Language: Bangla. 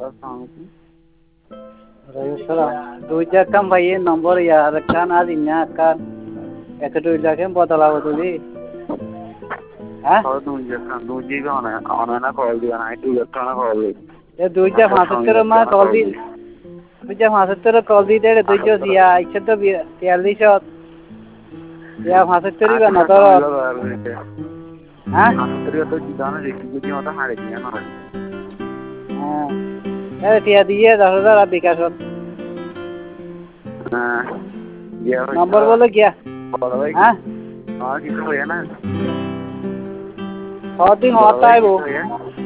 দুইটা কাম ভাইয়ে নম্বর ইয়ার কান আজ ইন্না কান এত দুইটা কেম বদলাবো তুই হ্যাঁ দুইটা অনানা কল দিও না দুইটা না কল দিই এ দুইটা 75 মা কল দি দুইটা 75 কল দি দে দুইটা ইয়া 143 ইয়া 75 বা না তো হ্যাঁ তো জিদানা দেখি যদি ওটা হারে দিয়া না হ্যাঁ টিয়া দিয়ে 10,000 বিকাশ নম্বর বলে গিয়া হ্যাঁ কিছু হয়ে না দিন হওয়ার তাইবো